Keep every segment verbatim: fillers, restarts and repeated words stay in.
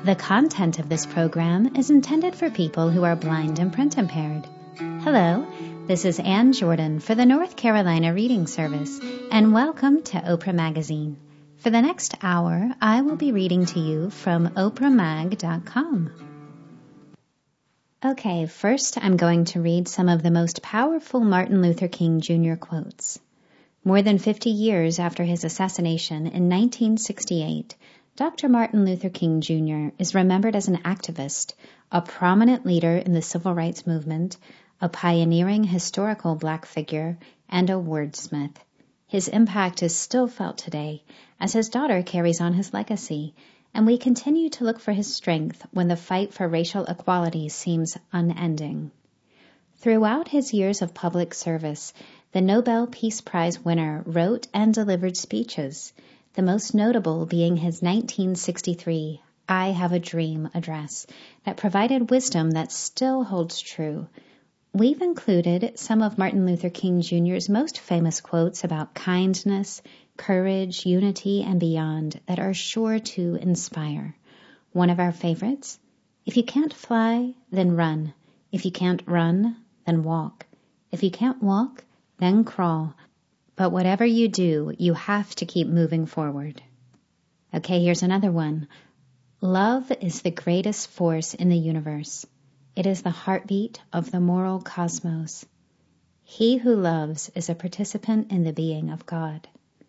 The content of this program is intended for people who are blind and print impaired. Hello, this is Ann Jordan for the North Carolina Reading Service, and welcome to Oprah Magazine. For the next hour, I will be reading to you from oprah mag dot com. Okay, first I'm going to read some of the most powerful Martin Luther King Junior quotes. More than fifty years after his assassination in nineteen sixty-eight, Doctor Martin Luther King Junior is remembered as an activist, a prominent leader in the civil rights movement, a pioneering historical black figure, and a wordsmith. His impact is still felt today as his daughter carries on his legacy, and we continue to look for his strength when the fight for racial equality seems unending. Throughout his years of public service, the Nobel Peace Prize winner wrote and delivered speeches, the most notable being his nineteen sixty-three I Have a Dream address that provided wisdom that still holds true. We've included some of Martin Luther King Junior's most famous quotes about kindness, courage, unity, and beyond that are sure to inspire. One of our favorites, if you can't fly, then run. If you can't run, then walk. If you can't walk, then crawl. But whatever you do, you have to keep moving forward. Okay, here's another one. Love is the greatest force in the universe. It is the heartbeat of the moral cosmos. He who loves is a participant in the being of God.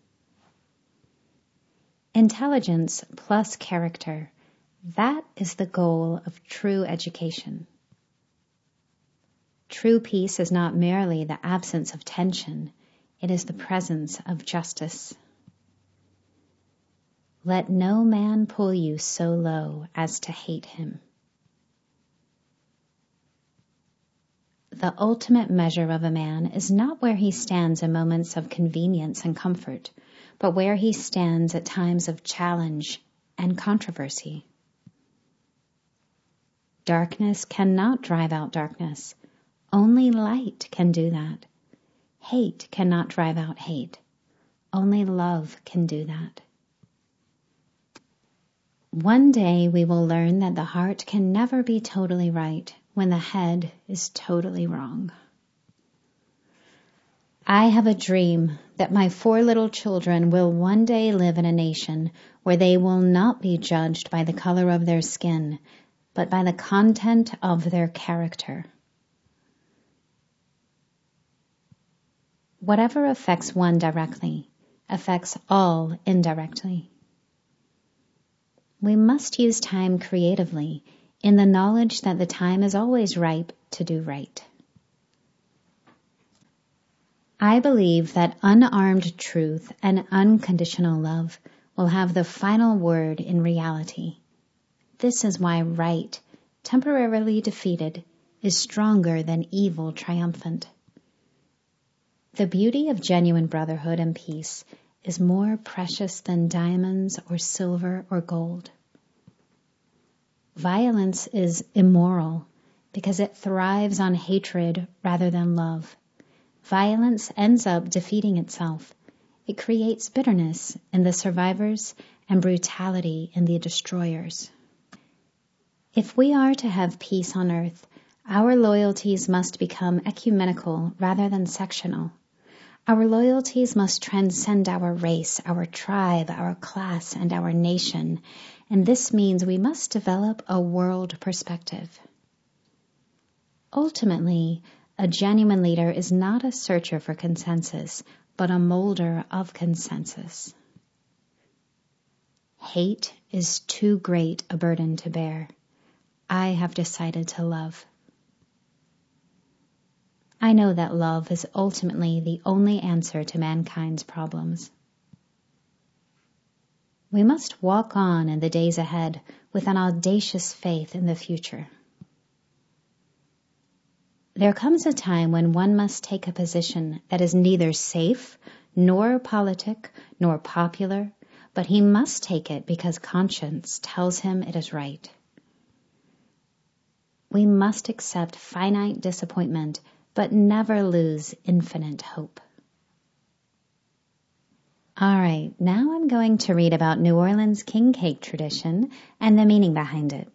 Intelligence plus character. That is the goal of true education. True peace is not merely the absence of tension. It is the presence of justice. Let no man pull you so low as to hate him. The ultimate measure of a man is not where he stands in moments of convenience and comfort, but where he stands at times of challenge and controversy. Darkness cannot drive out darkness. Only light can do that. Hate cannot drive out hate. Only love can do that. One day we will learn that the heart can never be totally right when the head is totally wrong. I have a dream that my four little children will one day live in a nation where they will not be judged by the color of their skin, but by the content of their character. Whatever affects one directly affects all indirectly. We must use time creatively in the knowledge that the time is always ripe to do right. I believe that unarmed truth and unconditional love will have the final word in reality. This is why right, temporarily defeated, is stronger than evil triumphant. The beauty of genuine brotherhood and peace is more precious than diamonds or silver or gold. Violence is immoral because it thrives on hatred rather than love. Violence ends up defeating itself. It creates bitterness in the survivors and brutality in the destroyers. If we are to have peace on earth, our loyalties must become ecumenical rather than sectional. Our loyalties must transcend our race, our tribe, our class, and our nation, and this means we must develop a world perspective. Ultimately, a genuine leader is not a searcher for consensus, but a molder of consensus. Hate is too great a burden to bear. I have decided to love. I know that love is ultimately the only answer to mankind's problems. We must walk on in the days ahead with an audacious faith in the future. There comes a time when one must take a position that is neither safe, nor politic, nor popular, but he must take it because conscience tells him it is right. We must accept finite disappointment but never lose infinite hope. All right, now I'm going to read about New Orleans king cake tradition and the meaning behind it.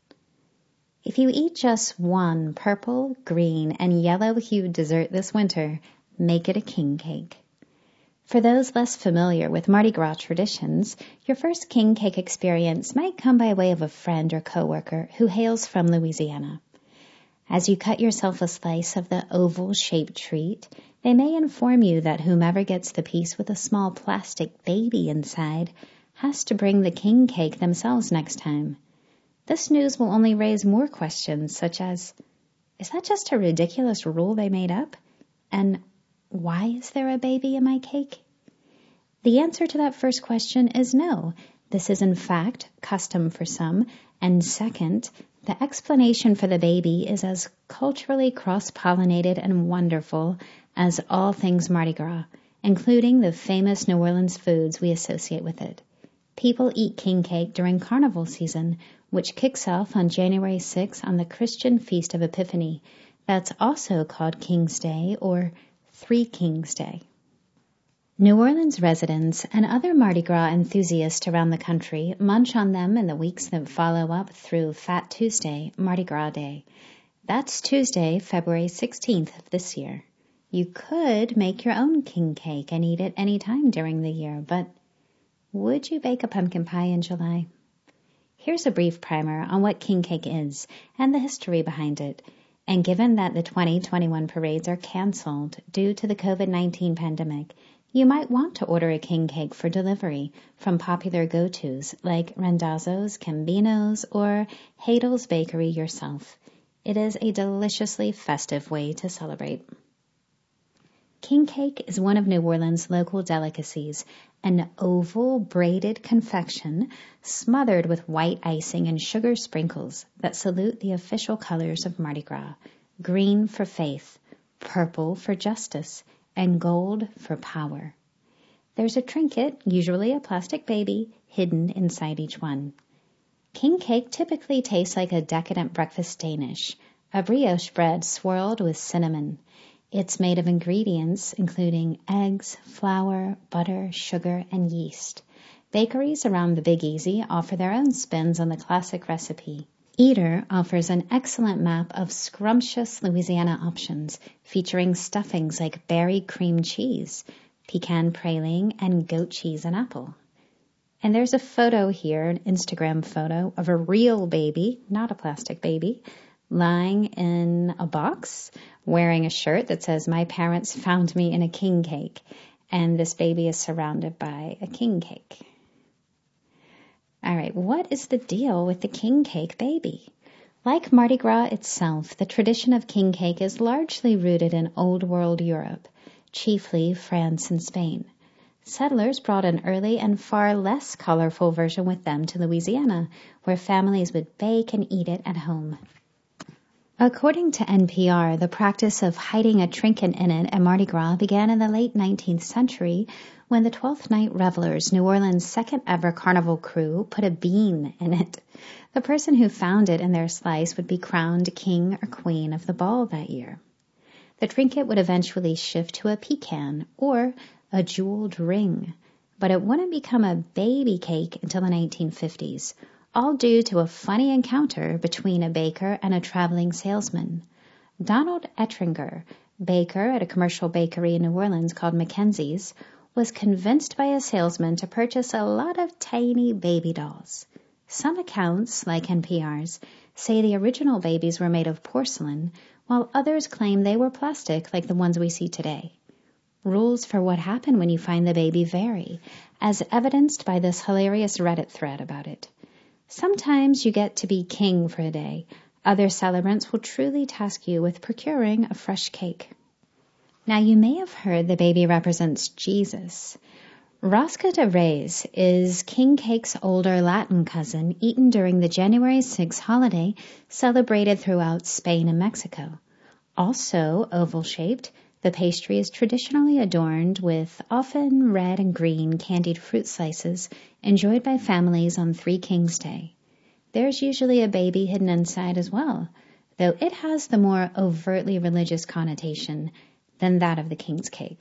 If you eat just one purple, green, and yellow-hued dessert this winter, make it a king cake. For those less familiar with Mardi Gras traditions, your first king cake experience might come by way of a friend or coworker who hails from Louisiana. As you cut yourself a slice of the oval-shaped treat, they may inform you that whomever gets the piece with a small plastic baby inside has to bring the king cake themselves next time. This news will only raise more questions, such as, is that just a ridiculous rule they made up? And why is there a baby in my cake? The answer to that first question is no. This is in fact custom for some, and second, the explanation for the baby is as culturally cross-pollinated and wonderful as all things Mardi Gras, including the famous New Orleans foods we associate with it. People eat king cake during carnival season, which kicks off on January sixth on the Christian Feast of Epiphany. That's also called King's Day or Three Kings Day. New Orleans residents and other Mardi Gras enthusiasts around the country munch on them in the weeks that follow up through Fat Tuesday, Mardi Gras Day. That's Tuesday, February sixteenth of this year. You could make your own king cake and eat it any time during the year, but would you bake a pumpkin pie in July? Here's a brief primer on what king cake is and the history behind it. And given that the twenty twenty-one parades are canceled due to the covid nineteen pandemic, you might want to order a king cake for delivery from popular go-tos like Randazzo's, Cambino's, or Hadel's Bakery yourself. It is a deliciously festive way to celebrate. King cake is one of New Orleans' local delicacies, an oval braided confection smothered with white icing and sugar sprinkles that salute the official colors of Mardi Gras, green for faith, purple for justice, and gold for power. There's a trinket, usually a plastic baby, hidden inside each one. King cake typically tastes like a decadent breakfast Danish, a brioche bread swirled with cinnamon. It's made of ingredients including eggs, flour, butter, sugar, and yeast. Bakeries around the Big Easy offer their own spins on the classic recipe. Eater offers an excellent map of scrumptious Louisiana options featuring stuffings like berry cream cheese, pecan praline, and goat cheese and apple. And there's a photo here, an Instagram photo, of a real baby, not a plastic baby, lying in a box wearing a shirt that says, "My parents found me in a king cake," and this baby is surrounded by a king cake. All right, what is the deal with the king cake baby? Like Mardi Gras itself, the tradition of king cake is largely rooted in Old World Europe, chiefly France and Spain. Settlers brought an early and far less colorful version with them to Louisiana, where families would bake and eat it at home. According to N P R, the practice of hiding a trinket in it at Mardi Gras began in the late nineteenth century when the Twelfth Night Revelers, New Orleans' second ever carnival crew, put a bean in it. The person who found it in their slice would be crowned king or queen of the ball that year. The trinket would eventually shift to a pecan or a jeweled ring, but it wouldn't become a baby cake until the nineteen fifties. All due to a funny encounter between a baker and a traveling salesman. Donald Ettringer, baker at a commercial bakery in New Orleans called Mackenzie's, was convinced by a salesman to purchase a lot of tiny baby dolls. Some accounts, like N P R's, say the original babies were made of porcelain, while others claim they were plastic like the ones we see today. Rules for what happened when you find the baby vary, as evidenced by this hilarious Reddit thread about it. Sometimes you get to be king for a day. Other celebrants will truly task you with procuring a fresh cake. Now, you may have heard the baby represents Jesus. Rosca de Reyes is king cake's older Latin cousin, eaten during the January sixth holiday celebrated throughout Spain and Mexico. Also oval-shaped, the pastry is traditionally adorned with often red and green candied fruit slices enjoyed by families on Three Kings Day. There's usually a baby hidden inside as well, though it has the more overtly religious connotation than that of the king's cake.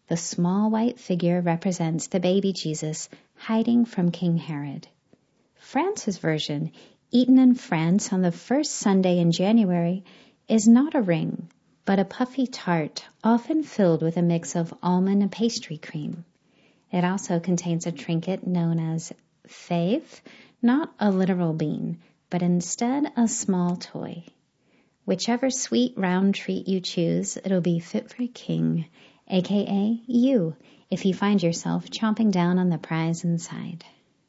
The small white figure represents the baby Jesus hiding from King Herod. France's version, eaten in France on the first Sunday in January, is not a ring, but a puffy tart, often filled with a mix of almond and pastry cream. It also contains a trinket known as fève, not a literal bean, but instead a small toy. Whichever sweet round treat you choose, it'll be fit for king, aka you, if you find yourself chomping down on the prize inside.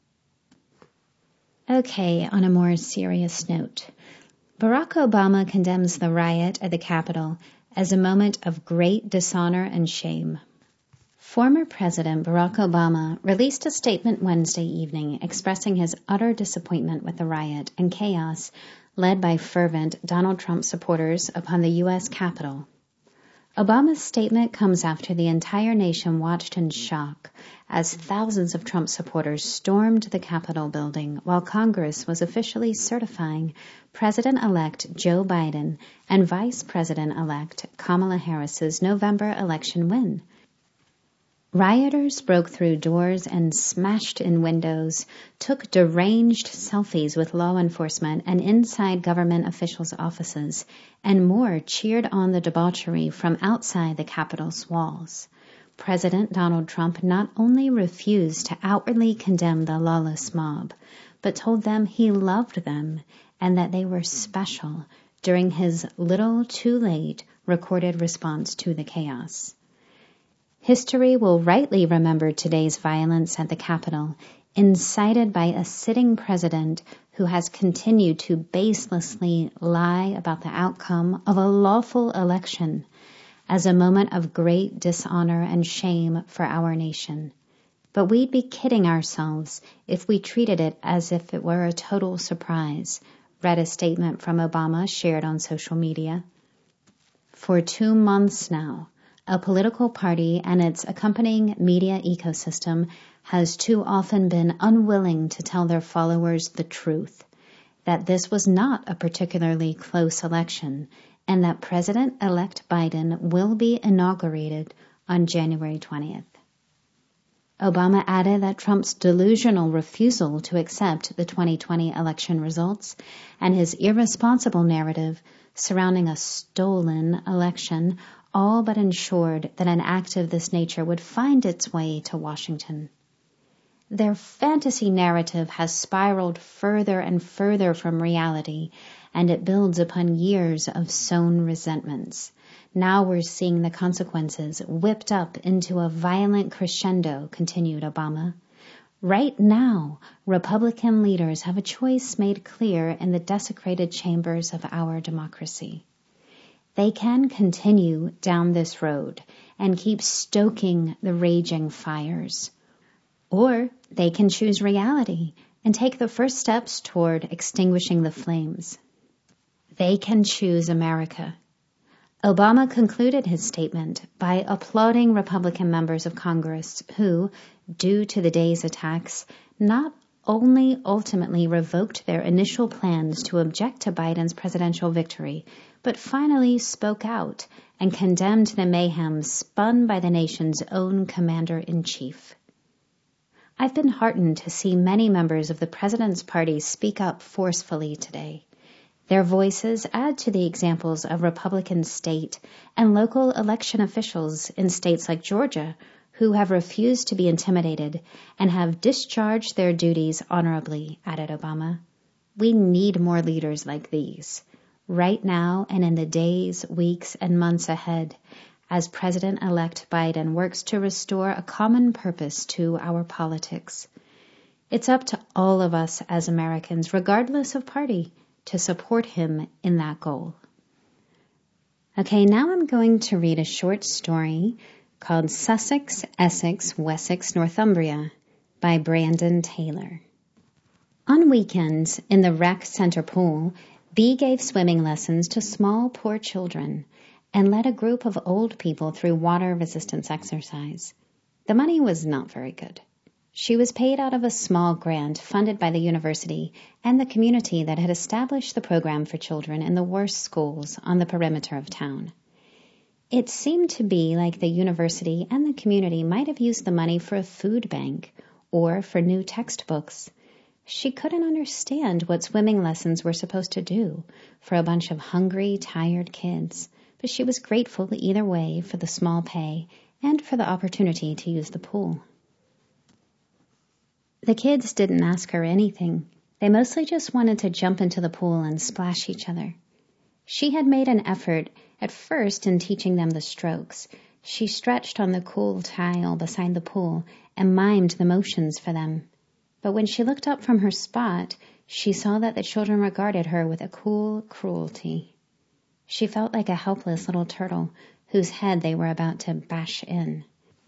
Okay, on a more serious note, Barack Obama condemns the riot at the Capitol as a moment of great dishonor and shame. Former President Barack Obama released a statement Wednesday evening expressing his utter disappointment with the riot and chaos led by fervent Donald Trump supporters upon the U S Capitol. Obama's statement comes after the entire nation watched in shock as thousands of Trump supporters stormed the Capitol building while Congress was officially certifying President-elect Joe Biden and Vice President-elect Kamala Harris's November election win. Rioters broke through doors and smashed in windows, took deranged selfies with law enforcement and inside government officials' offices, and more cheered on the debauchery from outside the Capitol's walls. President Donald Trump not only refused to outwardly condemn the lawless mob, but told them he loved them and that they were special during his little too late recorded response to the chaos. History will rightly remember today's violence at the Capitol, incited by a sitting president who has continued to baselessly lie about the outcome of a lawful election, as a moment of great dishonor and shame for our nation. But we'd be kidding ourselves if we treated it as if it were a total surprise, read a statement from Obama shared on social media. For two months now, a political party and its accompanying media ecosystem has too often been unwilling to tell their followers the truth, that this was not a particularly close election, and that President-elect Biden will be inaugurated on January twentieth. Obama added that Trump's delusional refusal to accept the twenty twenty election results and his irresponsible narrative surrounding a stolen election all but ensured that an act of this nature would find its way to Washington. Their fantasy narrative has spiraled further and further from reality, and it builds upon years of sown resentments. Now we're seeing the consequences whipped up into a violent crescendo, continued Obama. Right now, Republican leaders have a choice made clear in the desecrated chambers of our democracy. They can continue down this road and keep stoking the raging fires. Or they can choose reality and take the first steps toward extinguishing the flames. They can choose America. Obama concluded his statement by applauding Republican members of Congress who, due to the day's attacks, not only ultimately revoked their initial plans to object to Biden's presidential victory, but finally spoke out and condemned the mayhem spun by the nation's own commander-in-chief. I've been heartened to see many members of the president's party speak up forcefully today. Their voices add to the examples of Republican state and local election officials in states like Georgia who have refused to be intimidated and have discharged their duties honorably, added Obama. We need more leaders like these, right now and in the days, weeks, and months ahead, as President-elect Biden works to restore a common purpose to our politics. It's up to all of us as Americans, regardless of party, to support him in that goal. Okay, now I'm going to read a short story called Sussex, Essex, Wessex, Northumbria by Brandon Taylor. On weekends, in the rec center pool, Bee gave swimming lessons to small, poor children and led a group of old people through water resistance exercise. The money was not very good. She was paid out of a small grant funded by the university and the community that had established the program for children in the worst schools on the perimeter of town. It seemed to be like the university and the community might have used the money for a food bank or for new textbooks. She couldn't understand what swimming lessons were supposed to do for a bunch of hungry, tired kids, but she was grateful either way for the small pay and for the opportunity to use the pool. The kids didn't ask her anything. They mostly just wanted to jump into the pool and splash each other. She had made an effort at first in teaching them the strokes. She stretched on the cool tile beside the pool and mimed the motions for them. But when she looked up from her spot, she saw that the children regarded her with a cool cruelty. She felt like a helpless little turtle whose head they were about to bash in.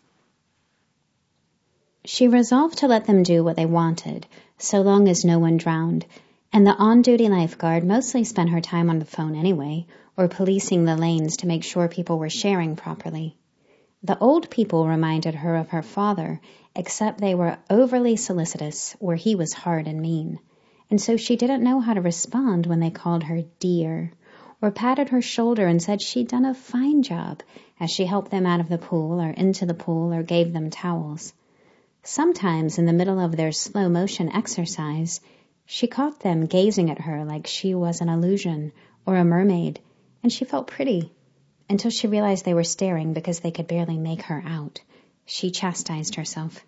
She resolved to let them do what they wanted, so long as no one drowned, and the on-duty lifeguard mostly spent her time on the phone anyway, or policing the lanes to make sure people were sharing properly. The old people reminded her of her father, except they were overly solicitous, where he was hard and mean, and so she didn't know how to respond when they called her dear, or patted her shoulder and said she'd done a fine job as she helped them out of the pool or into the pool or gave them towels. Sometimes in the middle of their slow-motion exercise, she caught them gazing at her like she was an illusion or a mermaid, and she felt pretty, until she realized they were staring because they could barely make her out. She chastised herself.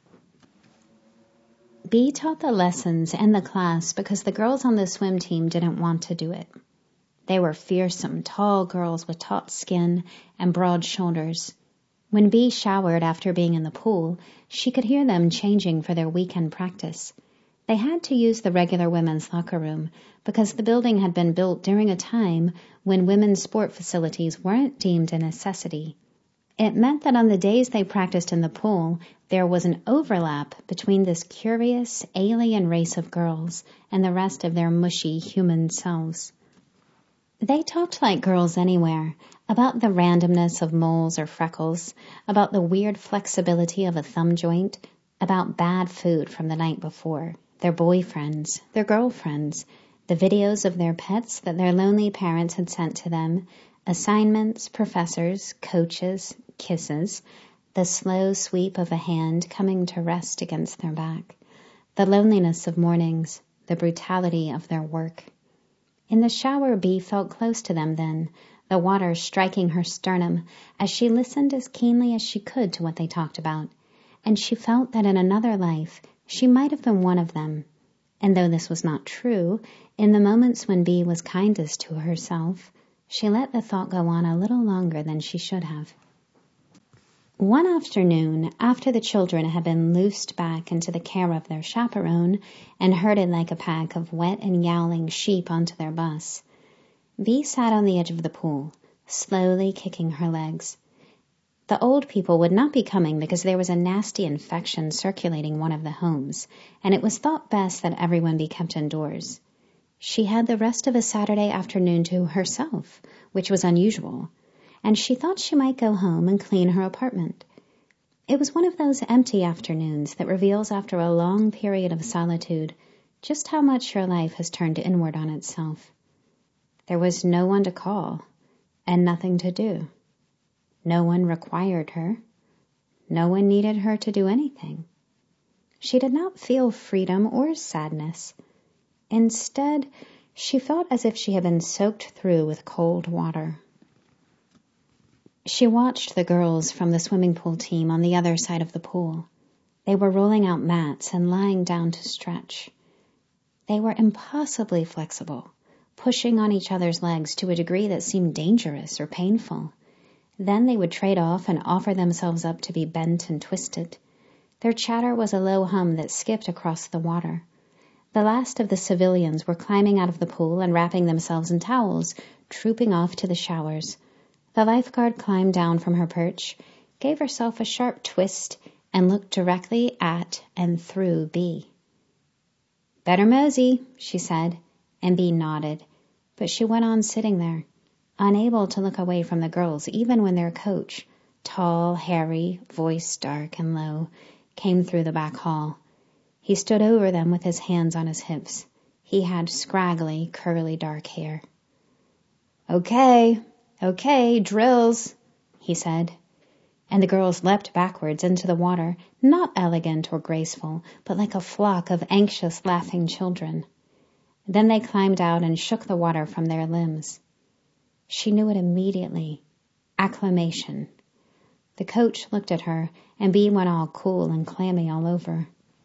Bea taught the lessons and the class because the girls on the swim team didn't want to do it. They were fearsome, tall girls with taut skin and broad shoulders. When Bea showered after being in the pool, she could hear them changing for their weekend practice. They had to use the regular women's locker room because the building had been built during a time when women's sport facilities weren't deemed a necessity. It meant that on the days they practiced in the pool, there was an overlap between this curious, alien race of girls and the rest of their mushy human selves. They talked like girls anywhere, about the randomness of moles or freckles, about the weird flexibility of a thumb joint, about bad food from the night before, their boyfriends, their girlfriends, the videos of their pets that their lonely parents had sent to them, assignments, professors, coaches, kisses, the slow sweep of a hand coming to rest against their back, the loneliness of mornings, the brutality of their work. In the shower, Bea felt close to them then, the water striking her sternum as she listened as keenly as she could to what they talked about, and she felt that in another life she might have been one of them. And though this was not true, in the moments when Bea was kindest to herself, she let the thought go on a little longer than she should have. One afternoon, after the children had been loosed back into the care of their chaperone and herded like a pack of wet and yowling sheep onto their bus, Bea sat on the edge of the pool, slowly kicking her legs. The old people would not be coming because there was a nasty infection circulating one of the homes, and it was thought best that everyone be kept indoors. She had the rest of a Saturday afternoon to herself, which was unusual, and she thought she might go home and clean her apartment. It was one of those empty afternoons that reveals after a long period of solitude just how much your life has turned inward on itself. There was no one to call, and nothing to do. No one required her. No one needed her to do anything. She did not feel freedom or sadness. Instead, she felt as if she had been soaked through with cold water. She watched the girls from the swimming pool team on the other side of the pool. They were rolling out mats and lying down to stretch. They were impossibly flexible, pushing on each other's legs to a degree that seemed dangerous or painful. Then they would trade off and offer themselves up to be bent and twisted. Their chatter was a low hum that skipped across the water. The last of the civilians were climbing out of the pool and wrapping themselves in towels, trooping off to the showers. The lifeguard climbed down from her perch, gave herself a sharp twist, and looked directly at and through Bea. "Better mosey," she said, and Bea nodded, but she went on sitting there, unable to look away from the girls even when their coach, tall, hairy, voice dark and low, came through the back hall. He stood over them with his hands on his hips. He had scraggly, curly dark hair. "Okay, okay, drills," he said. And the girls leapt backwards into the water, not elegant or graceful, but like a flock of anxious, laughing children. Then they climbed out and shook the water from their limbs. She knew it immediately. Acclamation. The coach looked at her, and Bee went all cool and clammy all over.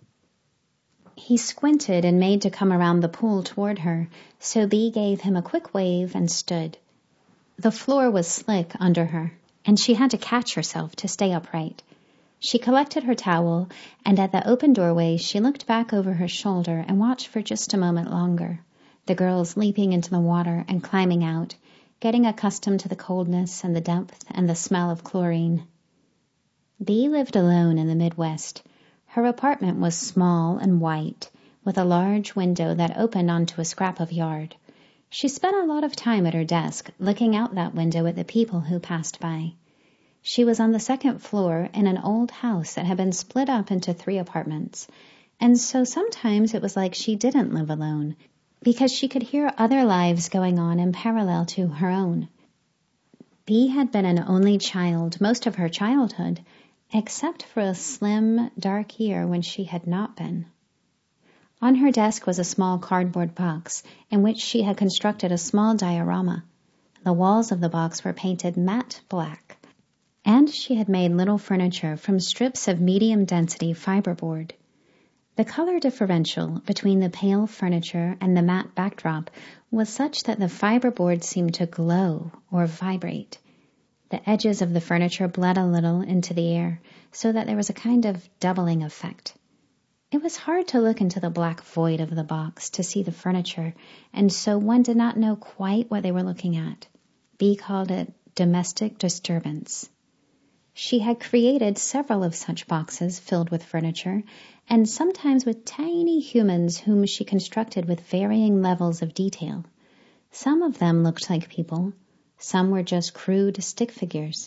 He squinted and made to come around the pool toward her, so Bee gave him a quick wave and stood. The floor was slick under her, and she had to catch herself to stay upright. She collected her towel, and at the open doorway she looked back over her shoulder and watched for just a moment longer, the girls leaping into the water and climbing out, getting accustomed to the coldness and the depth and the smell of chlorine. Bee lived alone in the Midwest. Her apartment was small and white, with a large window that opened onto a scrap of yard. She spent a lot of time at her desk, looking out that window at the people who passed by. She was on the second floor in an old house that had been split up into three apartments, and so sometimes it was like she didn't live alone, because she could hear other lives going on in parallel to her own. Bee had been an only child most of her childhood, except for a slim, dark year when she had not been. On her desk was a small cardboard box in which she had constructed a small diorama. The walls of the box were painted matte black, and she had made little furniture from strips of medium-density fiberboard. The color differential between the pale furniture and the matte backdrop was such that the fiberboard seemed to glow or vibrate. The edges of the furniture bled a little into the air, so that there was a kind of doubling effect. It was hard to look into the black void of the box to see the furniture, and so one did not know quite what they were looking at. Bee called it domestic disturbance. She had created several of such boxes filled with furniture, and sometimes with tiny humans whom she constructed with varying levels of detail. Some of them looked like people. Some were just crude stick figures.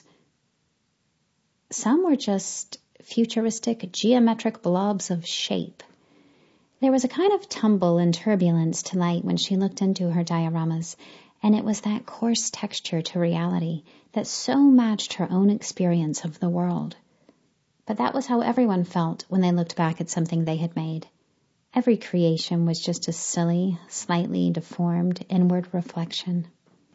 Some were just futuristic geometric blobs of shape. There was a kind of tumble and turbulence to light when she looked into her dioramas, and it was that coarse texture to reality that so matched her own experience of the world. But that was how everyone felt when they looked back at something they had made. Every creation was just a silly, slightly deformed inward reflection.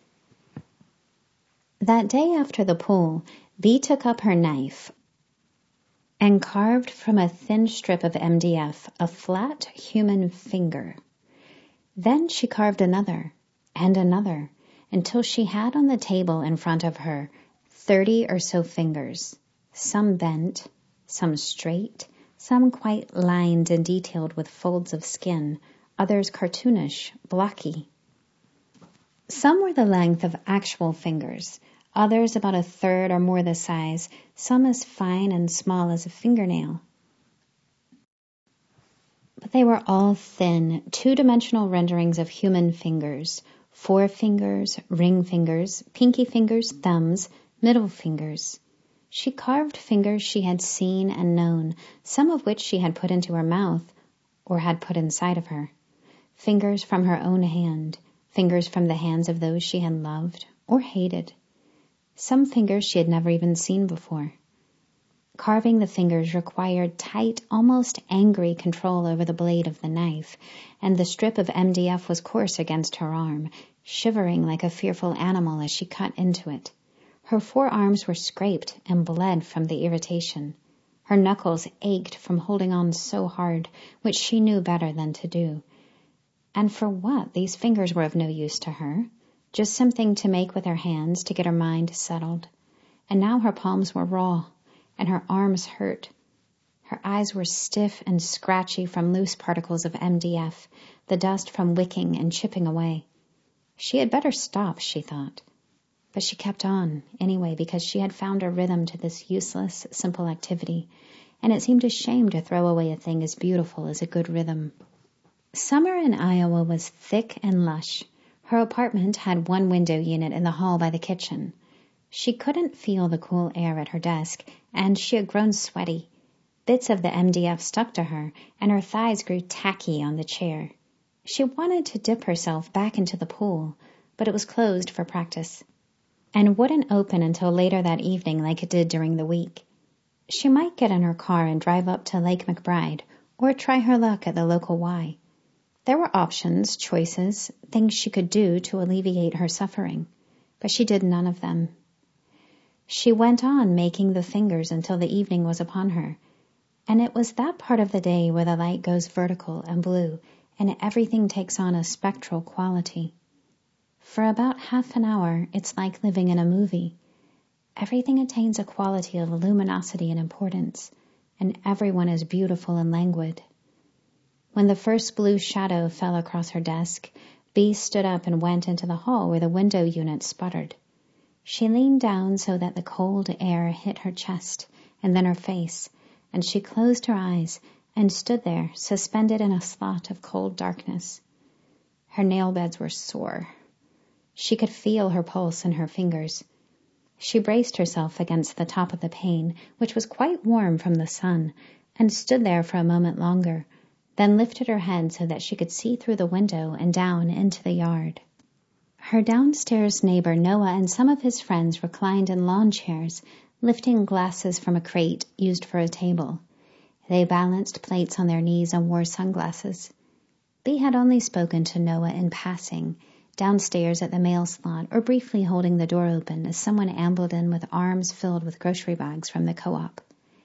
That day after the pool, Bee took up her knife and carved from a thin strip of M D F a flat human finger. Then she carved another and another until she had on the table in front of her thirty or so fingers, some bent, some straight, some quite lined and detailed with folds of skin, others cartoonish, blocky. Some were the length of actual fingers, others about a third or more the size, some as fine and small as a fingernail. But they were all thin, two-dimensional renderings of human fingers, forefingers, ring fingers, pinky fingers, thumbs, middle fingers. She carved fingers she had seen and known, some of which she had put into her mouth or had put inside of her. Fingers from her own hand, fingers from the hands of those she had loved or hated. Some fingers she had never even seen before. Carving the fingers required tight, almost angry control over the blade of the knife, and the strip of M D F was coarse against her arm, shivering like a fearful animal as she cut into it. Her forearms were scraped and bled from the irritation. Her knuckles ached from holding on so hard, which she knew better than to do. And for what? These fingers were of no use to her. Just something to make with her hands to get her mind settled. And now her palms were raw, and her arms hurt. Her eyes were stiff and scratchy from loose particles of M D F, the dust from wicking and chipping away. She had better stop, she thought. But she kept on, anyway, because she had found a rhythm to this useless, simple activity, and it seemed a shame to throw away a thing as beautiful as a good rhythm. Summer in Iowa was thick and lush. Her apartment had one window unit in the hall by the kitchen. She couldn't feel the cool air at her desk, and she had grown sweaty. Bits of the M D F stuck to her, and her thighs grew tacky on the chair. She wanted to dip herself back into the pool, but it was closed for practice. and wouldn't open until later that evening like it did during the week. She might get in her car and drive up to Lake McBride or try her luck at the local Y. There were options, choices, things she could do to alleviate her suffering, but she did none of them. She went on making the fingers until the evening was upon her, and it was that part of the day where the light goes vertical and blue and everything takes on a spectral quality. For about half an hour, it's like living in a movie. Everything attains a quality of luminosity and importance, and everyone is beautiful and languid. When the first blue shadow fell across her desk, Bea stood up and went into the hall where the window unit sputtered. She leaned down so that the cold air hit her chest and then her face, and she closed her eyes and stood there, suspended in a slot of cold darkness. Her nail beds were sore. She could feel her pulse in her fingers. She braced herself against the top of the pane, which was quite warm from the sun, and stood there for a moment longer, then lifted her head so that she could see through the window and down into the yard. Her downstairs neighbor Noah and some of his friends reclined in lawn chairs, lifting glasses from a crate used for a table. They balanced plates on their knees and wore sunglasses. Bea had only spoken to Noah in passing, downstairs at the mail slot or briefly holding the door open as someone ambled in with arms filled with grocery bags from the co-op.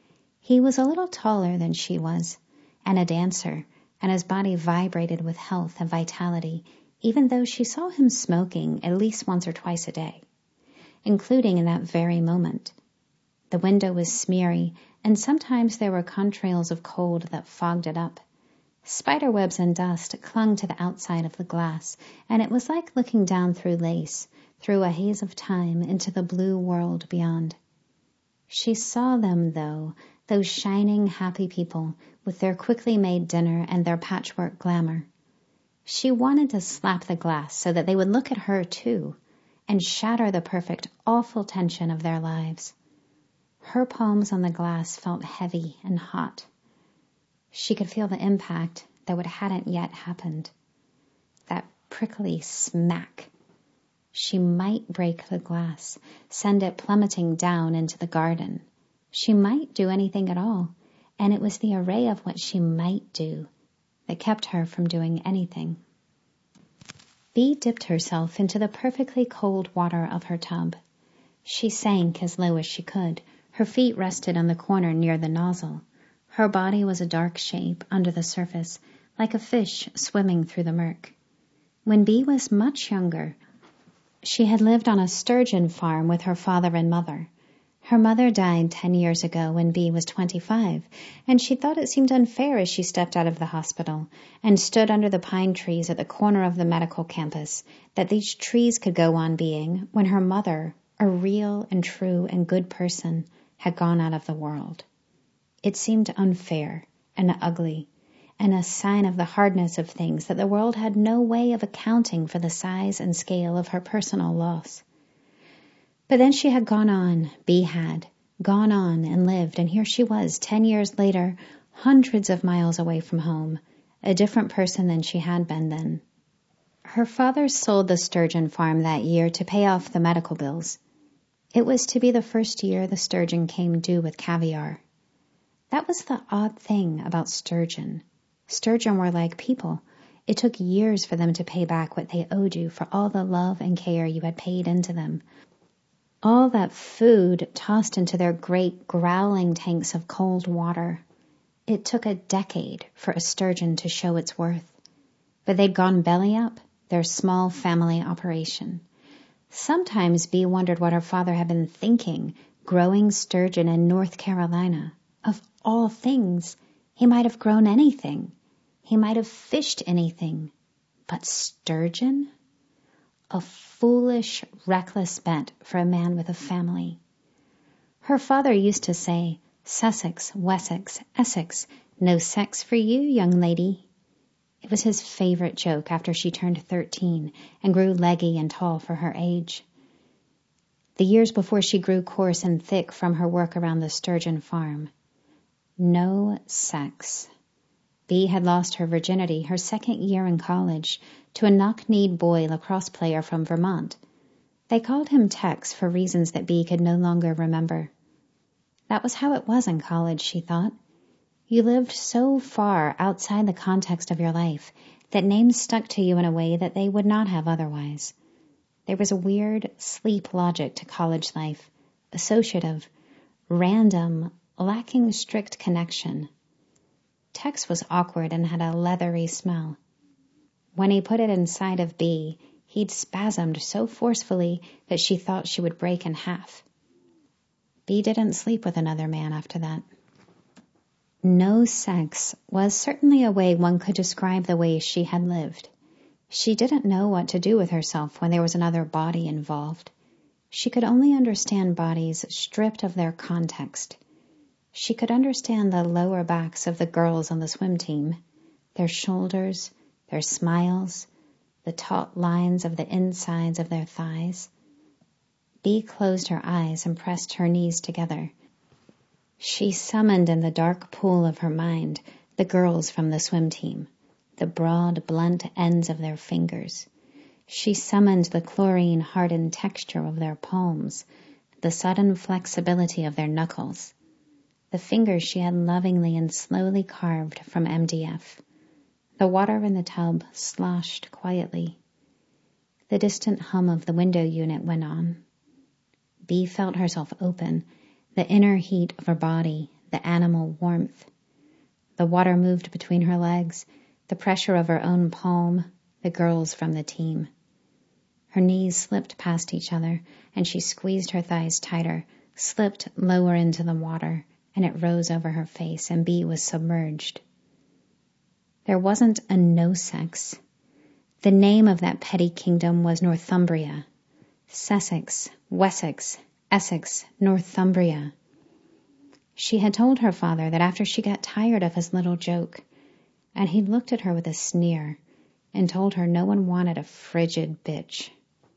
He was a little taller than she was, and a dancer, and his body vibrated with health and vitality, even though she saw him smoking at least once or twice a day, including in that very moment. The window was smeary, and sometimes there were contrails of cold that fogged it up. Spiderwebs and dust clung to the outside of the glass, and it was like looking down through lace, through a haze of time, into the blue world beyond. She saw them, though, those shining, happy people, with their quickly made dinner and their patchwork glamour. She wanted to slap the glass so that they would look at her, too, and shatter the perfect, awful tension of their lives. Her palms on the glass felt heavy and hot. She could feel the impact, though it hadn't yet happened. That prickly smack. She might break the glass, send it plummeting down into the garden. She might do anything at all, and it was the array of what she might do that kept her from doing anything. Bea dipped herself into the perfectly cold water of her tub. She sank as low as she could. Her feet rested on the corner near the nozzle. Her body was a dark shape under the surface, like a fish swimming through the murk. When Bea was much younger, she had lived on a sturgeon farm with her father and mother. Her mother died ten years ago when Bea was twenty-five, and she thought it seemed unfair as she stepped out of the hospital and stood under the pine trees at the corner of the medical campus that these trees could go on being when her mother, a real and true and good person, had gone out of the world. It seemed unfair and ugly, and a sign of the hardness of things that the world had no way of accounting for the size and scale of her personal loss. But then she had gone on, Bea had, gone on and lived, and here she was, ten years later, hundreds of miles away from home, a different person than she had been then. Her father sold the sturgeon farm that year to pay off the medical bills. It was to be the first year the sturgeon came due with caviar. That was the odd thing about sturgeon. Sturgeon were like people. It took years for them to pay back what they owed you for all the love and care you had paid into them. All that food tossed into their great growling tanks of cold water. It took a decade for a sturgeon to show its worth. But they'd gone belly up, their small family operation. Sometimes Bea wondered what her father had been thinking, growing sturgeon in North Carolina. Of all things, he might have grown anything. He might have fished anything. But sturgeon? A foolish, reckless bet for a man with a family. Her father used to say, Sussex, Wessex, Essex, no sex for you, young lady. It was his favorite joke after she turned thirteen and grew leggy and tall for her age. The years before she grew coarse and thick from her work around the sturgeon farm. No sex. Bea had lost her virginity her second year in college to a knock-kneed boy lacrosse player from Vermont. They called him Tex for reasons that Bea could no longer remember. That was how it was in college, she thought. You lived so far outside the context of your life that names stuck to you in a way that they would not have otherwise. There was a weird sleep logic to college life, associative, random, lacking strict connection. Tex was awkward and had a leathery smell. When he put it inside of Bea, he'd spasmed so forcefully that she thought she would break in half. Bea didn't sleep with another man after that. No sex was certainly a way one could describe the way she had lived. She didn't know what to do with herself when there was another body involved. She could only understand bodies stripped of their context. She could understand the lower backs of the girls on the swim team, their shoulders, their smiles, the taut lines of the insides of their thighs. Bea closed her eyes and pressed her knees together. She summoned in the dark pool of her mind the girls from the swim team, the broad, blunt ends of their fingers. She summoned the chlorine-hardened texture of their palms, the sudden flexibility of their knuckles, the fingers she had lovingly and slowly carved from M D F. The water in the tub sloshed quietly. The distant hum of the window unit went on. Bea felt herself open, the inner heat of her body, the animal warmth. The water moved between her legs, the pressure of her own palm, the girls from the team. Her knees slipped past each other, and she squeezed her thighs tighter, slipped lower into the water, and it rose over her face, and Bea was submerged. There wasn't a no-sex. The name of that petty kingdom was Northumbria. Sussex, Wessex, Essex, Northumbria. She had told her father that after she got tired of his little joke, and he'd looked at her with a sneer and told her no one wanted a frigid bitch.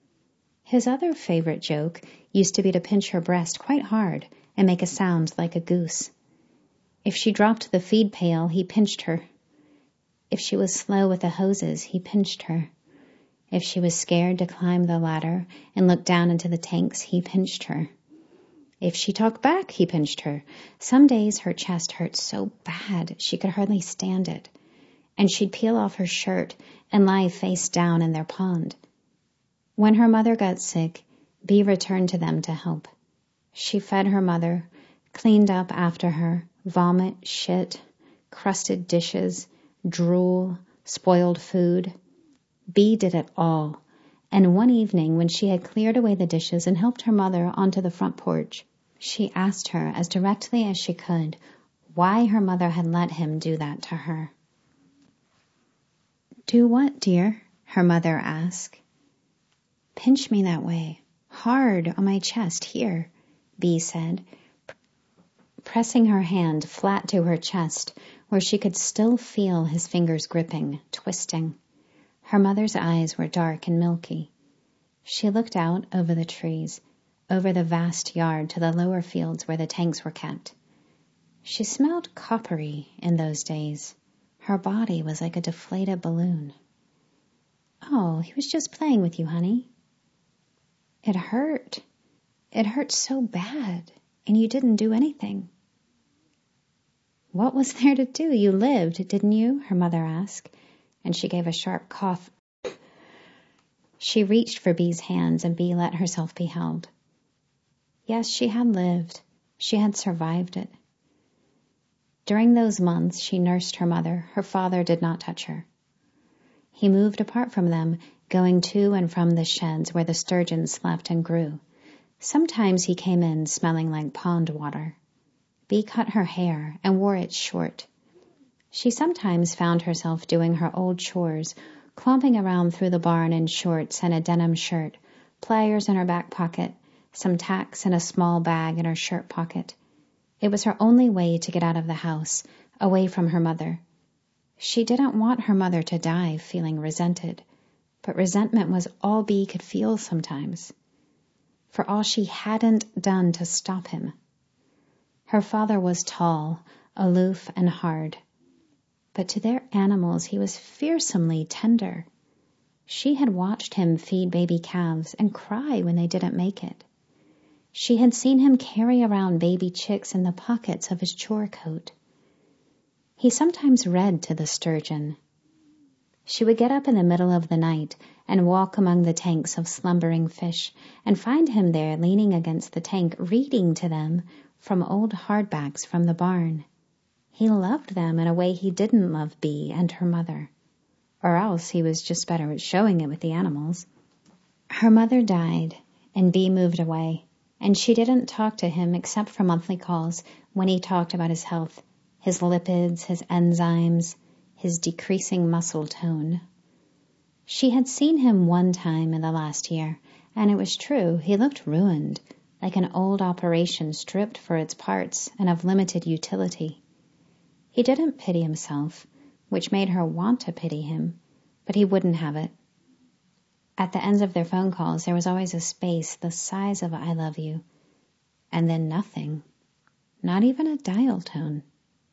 His other favorite joke used to be to pinch her breast quite hard and make a sound like a goose. If she dropped the feed pail, he pinched her. If she was slow with the hoses, he pinched her. If she was scared to climb the ladder and look down into the tanks, he pinched her. If she talked back, he pinched her. Some days her chest hurt so bad she could hardly stand it, and she'd peel off her shirt and lie face down in their pond. When her mother got sick, Bea returned to them to help. She fed her mother, cleaned up after her, vomit, shit, crusted dishes, drool, spoiled food. Bea did it all, and one evening when she had cleared away the dishes and helped her mother onto the front porch, she asked her as directly as she could why her mother had let him do that to her. "Do what, dear?" her mother asked. "Pinch me that way, hard on my chest here," Bea said, pressing her hand flat to her chest where she could still feel his fingers gripping, twisting. Her mother's eyes were dark and milky. She looked out over the trees, over the vast yard to the lower fields where the tanks were kept. She smelled coppery in those days. Her body was like a deflated balloon. "Oh, he was just playing with you, honey." "It hurt. It hurt so bad, and you didn't do anything." "What was there to do? You lived, didn't you?" her mother asked, and she gave a sharp cough. She reached for Bea's hands, and Bea let herself be held. Yes, she had lived. She had survived it. During those months she nursed her mother. Her father did not touch her. He moved apart from them, going to and from the sheds where the sturgeons slept and grew. Sometimes he came in smelling like pond water. Bea cut her hair and wore it short. She sometimes found herself doing her old chores, clomping around through the barn in shorts and a denim shirt, pliers in her back pocket, some tacks and a small bag in her shirt pocket. It was her only way to get out of the house, away from her mother. She didn't want her mother to die feeling resented, but resentment was all Bea could feel sometimes, for all she hadn't done to stop him. Her father was tall, aloof, and hard, but to their animals he was fearsomely tender. She had watched him feed baby calves and cry when they didn't make it. She had seen him carry around baby chicks in the pockets of his chore coat. He sometimes read to the sturgeon. She would get up in the middle of the night and walk among the tanks of slumbering fish and find him there leaning against the tank reading to them from old hardbacks from the barn. He loved them in a way he didn't love Bee and her mother. Or else he was just better at showing it with the animals. Her mother died, and Bee moved away, and she didn't talk to him except for monthly calls when he talked about his health, his lipids, his enzymes, his decreasing muscle tone. She had seen him one time in the last year, and it was true, he looked ruined, like an old operation stripped for its parts and of limited utility. He didn't pity himself, which made her want to pity him, but he wouldn't have it. At the ends of their phone calls, there was always a space the size of I love you, and then nothing, not even a dial tone.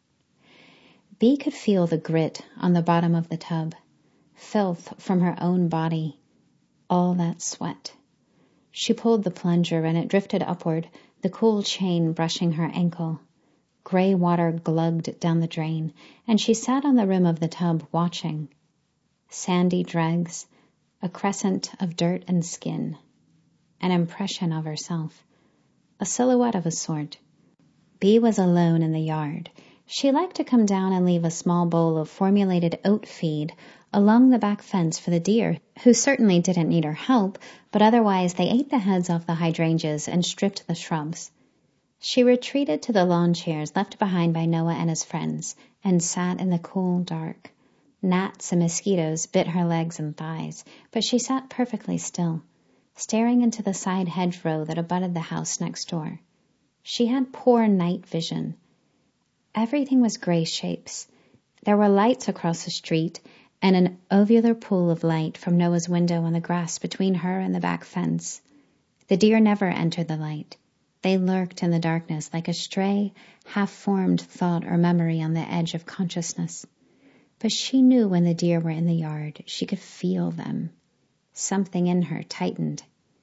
Bee could feel the grit on the bottom of the tub, filth from her own body, all that sweat. She pulled the plunger and it drifted upward, the cool chain brushing her ankle. Gray water glugged down the drain, and she sat on the rim of the tub watching. Sandy dregs, a crescent of dirt and skin, an impression of herself, a silhouette of a sort. Bee was alone in the yard. She liked to come down and leave a small bowl of formulated oat feed along the back fence for the deer, who certainly didn't need her help, but otherwise they ate the heads off the hydrangeas and stripped the shrubs. She retreated to the lawn chairs left behind by Noah and his friends, and sat in the cool dark. Gnats and mosquitoes bit her legs and thighs, but she sat perfectly still, staring into the side hedgerow that abutted the house next door. She had poor night vision. Everything was gray shapes. There were lights across the street, and an ovular pool of light from Noah's window on the grass between her and the back fence. The deer never entered the light. They lurked in the darkness like a stray, half-formed thought or memory on the edge of consciousness. But she knew when the deer were in the yard. She could feel them. Something in her tightened.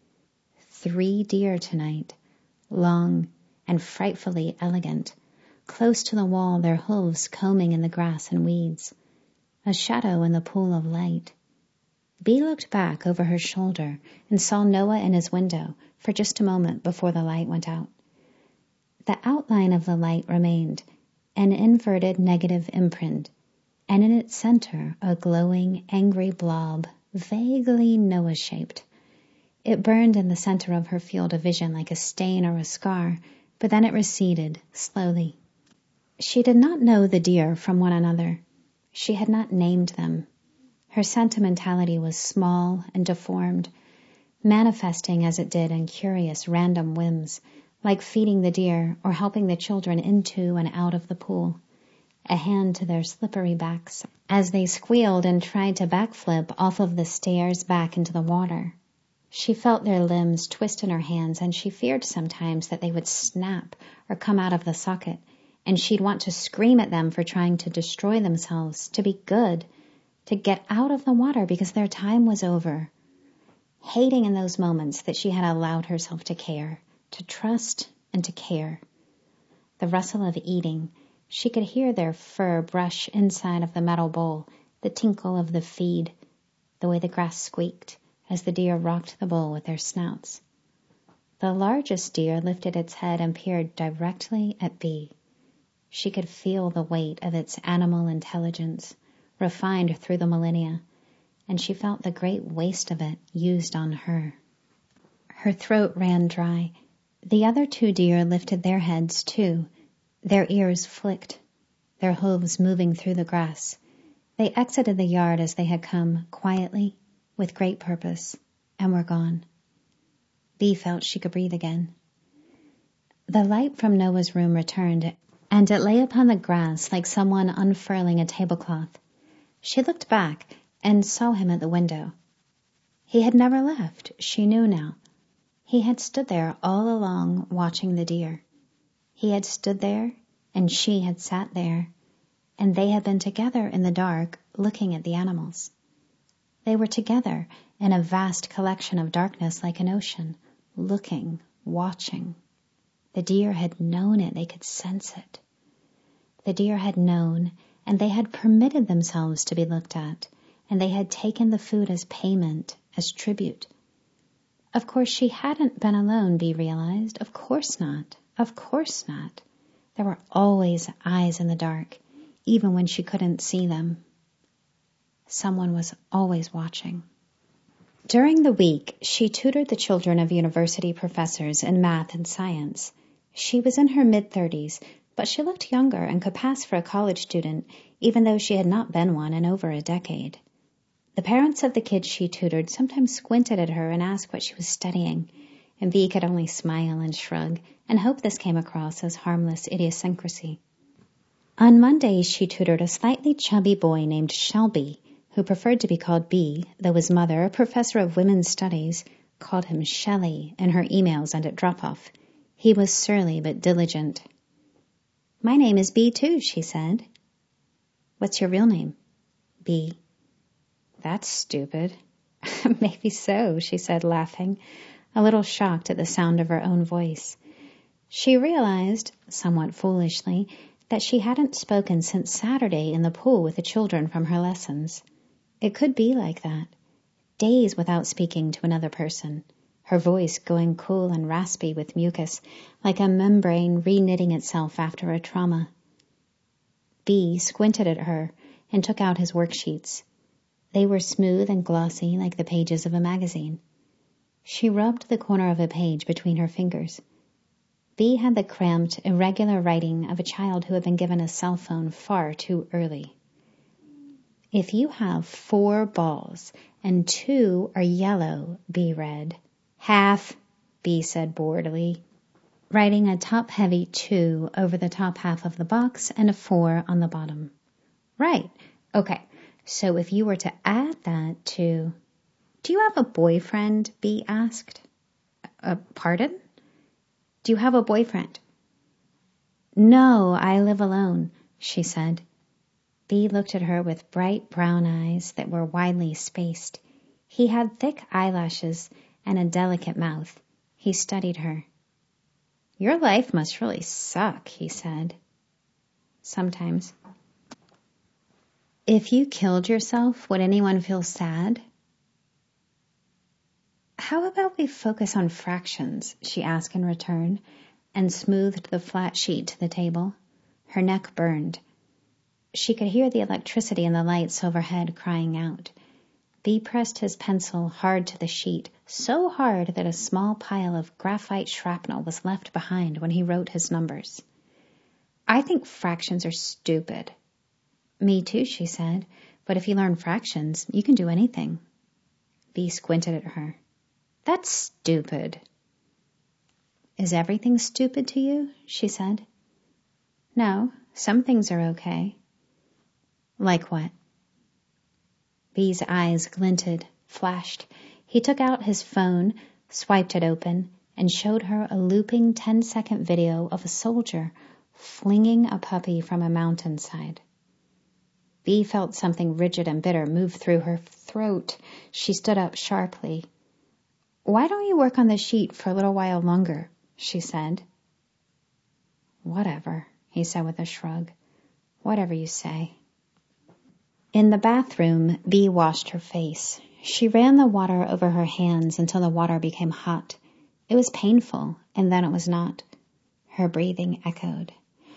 Three deer tonight, long and frightfully elegant, close to the wall, their hooves combing in the grass and weeds. A shadow in the pool of light. Bee looked back over her shoulder and saw Noah in his window for just a moment before the light went out. The outline of the light remained, an inverted negative imprint, and in its center a glowing, angry blob, vaguely Noah-shaped. It burned in the center of her field of vision like a stain or a scar, but then it receded, slowly. She did not know the deer from one another. She had not named them. Her sentimentality was small and deformed, manifesting as it did in curious random whims, like feeding the deer or helping the children into and out of the pool, a hand to their slippery backs as they squealed and tried to backflip off of the stairs back into the water. She felt their limbs twist in her hands, and she feared sometimes that they would snap or come out of the socket, and she'd want to scream at them for trying to destroy themselves, to be good, to get out of the water because their time was over. Hating in those moments that she had allowed herself to care, to trust and to care. The rustle of eating, she could hear their fur brush inside of the metal bowl, the tinkle of the feed, the way the grass squeaked as the deer rocked the bowl with their snouts. The largest deer lifted its head and peered directly at Bee. She could feel the weight of its animal intelligence, refined through the millennia, and she felt the great waste of it used on her. Her throat ran dry. The other two deer lifted their heads, too, their ears flicked, their hooves moving through the grass. They exited the yard as they had come, quietly, with great purpose, and were gone. Bee felt she could breathe again. The light from Noah's room returned, and it lay upon the grass like someone unfurling a tablecloth. She looked back and saw him at the window. He had never left, she knew now. He had stood there all along watching the deer. He had stood there, and she had sat there, and they had been together in the dark looking at the animals. They were together in a vast collection of darkness like an ocean, looking, watching. The deer had known it. They could sense it. The deer had known, and they had permitted themselves to be looked at, and they had taken the food as payment, as tribute. Of course, she hadn't been alone, Bee realized. Of course not. Of course not. There were always eyes in the dark, even when she couldn't see them. Someone was always watching. During the week, she tutored the children of university professors in math and science. She was in her mid-thirties, but she looked younger and could pass for a college student, even though she had not been one in over a decade. The parents of the kids she tutored sometimes squinted at her and asked what she was studying, and Bee could only smile and shrug and hope this came across as harmless idiosyncrasy. On Mondays, she tutored a slightly chubby boy named Shelby, who preferred to be called Bee, though his mother, a professor of women's studies, called him Shelley in her emails and at drop-off. He was surly but diligent. "My name is Bee, too," she said. "What's your real name?" "Bee." "That's stupid." "Maybe so," she said, laughing, a little shocked at the sound of her own voice. She realized, somewhat foolishly, that she hadn't spoken since Saturday in the pool with the children from her lessons. It could be like that. Days without speaking to another person, her voice going cool and raspy with mucus, like a membrane reknitting itself after a trauma. Bee squinted at her and took out his worksheets. They were smooth and glossy like the pages of a magazine. She rubbed the corner of a page between her fingers. Bee had the cramped, irregular writing of a child who had been given a cell phone far too early. "If you have four balls and two are yellow," Bee read. "Half," Bee said boredly, writing a top-heavy two over the top half of the box and a four on the bottom. "Right. Okay. So if you were to add that to—" "Do you have a boyfriend?" Bee asked. Uh, pardon? "Do you have a boyfriend?" "No, I live alone," she said. Bee looked at her with bright brown eyes that were widely spaced. He had thick eyelashes and a delicate mouth. He studied her. "Your life must really suck," he said. "Sometimes." "If you killed yourself, would anyone feel sad?" "How about we focus on fractions?" she asked in return, and smoothed the flat sheet to the table. Her neck burned. She could hear the electricity in the lights overhead crying out. Bee pressed his pencil hard to the sheet, so hard that a small pile of graphite shrapnel was left behind when he wrote his numbers. "I think fractions are stupid." "Me too," she said. "But if you learn fractions, you can do anything." Bee squinted at her. "That's stupid." "Is everything stupid to you?" she said. "No, some things are okay." "Like what?" Bee's eyes glinted, flashed. He took out his phone, swiped it open, and showed her a looping ten-second video of a soldier flinging a puppy from a mountainside. Bee felt something rigid and bitter move through her throat. She stood up sharply. "Why don't you work on the sheet for a little while longer?" she said. "Whatever," he said with a shrug. "Whatever you say." In the bathroom, Bee washed her face. She ran the water over her hands until the water became hot. It was painful, and then it was not. Her breathing echoed.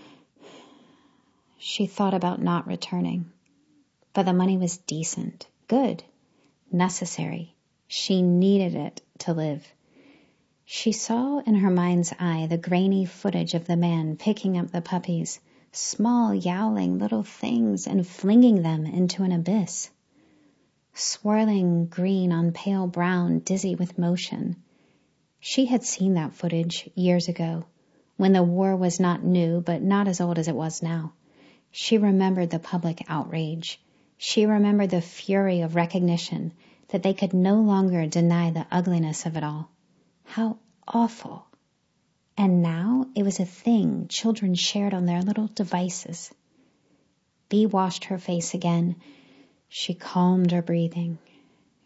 She thought about not returning. But the money was decent, good, necessary. She needed it to live. She saw in her mind's eye the grainy footage of the man picking up the puppies, small, yowling little things, and flinging them into an abyss. Swirling green on pale brown, dizzy with motion. She had seen that footage years ago, when the war was not new, but not as old as it was now. She remembered the public outrage. She remembered the fury of recognition that they could no longer deny the ugliness of it all. How awful. And now it was a thing children shared on their little devices. Bee washed her face again. She calmed her breathing.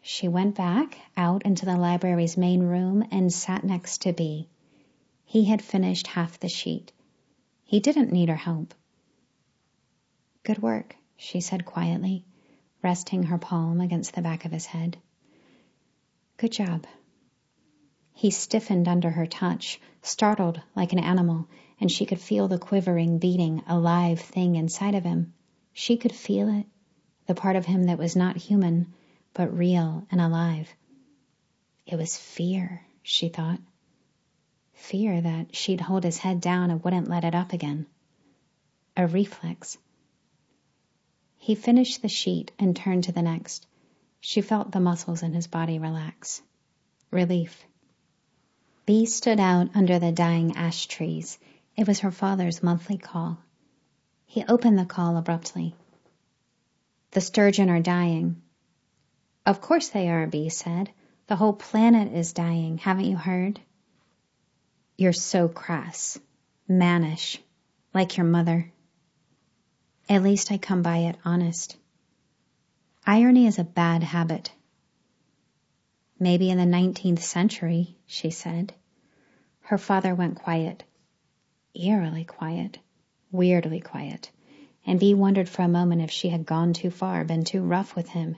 She went back out into the library's main room and sat next to Bee. He had finished half the sheet. He didn't need her help. "Good work," she said quietly, resting her palm against the back of his head. "Good job." He stiffened under her touch, startled like an animal, and she could feel the quivering, beating, alive thing inside of him. She could feel it, the part of him that was not human, but real and alive. It was fear, she thought. Fear that she'd hold his head down and wouldn't let it up again. A reflex. He finished the sheet and turned to the next. She felt the muscles in his body relax. Relief. Bee stood out under the dying ash trees. It was her father's monthly call. He opened the call abruptly. "The sturgeon are dying." "Of course they are," Bee said. "The whole planet is dying. Haven't you heard?" "You're so crass. Mannish. Like your mother." "At least I come by it honest." "Irony is a bad habit." "Maybe in the nineteenth century," she said. Her father went quiet. Eerily quiet. Weirdly quiet. And Bee wondered for a moment if she had gone too far, been too rough with him.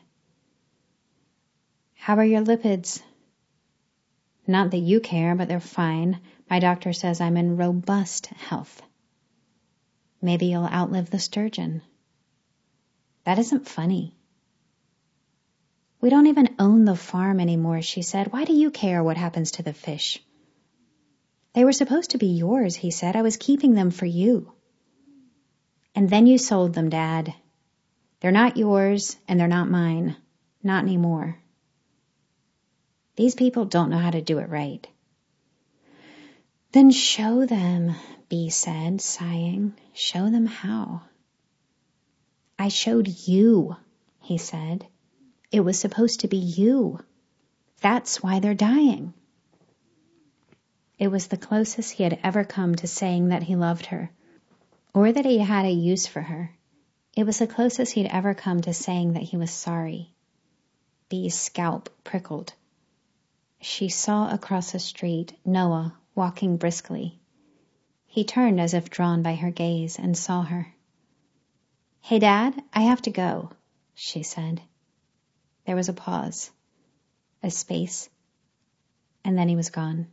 "How are your lipids?" "Not that you care, but they're fine. My doctor says I'm in robust health." "Maybe you'll outlive the sturgeon." "That isn't funny." "We don't even own the farm anymore," she said. "Why do you care what happens to the fish?" "They were supposed to be yours," he said. "I was keeping them for you." "And then you sold them, Dad. They're not yours, and they're not mine. Not anymore. These people don't know how to do it right." "Then show them," Bee said, sighing. "Show them how." "I showed you," he said. "It was supposed to be you. That's why they're dying." It was the closest he had ever come to saying that he loved her, or that he had a use for her. It was the closest he'd ever come to saying that he was sorry. Bee's scalp prickled. She saw across the street Noah walking briskly. He turned as if drawn by her gaze and saw her. "Hey, Dad, I have to go," she said. There was a pause, a space, and then he was gone.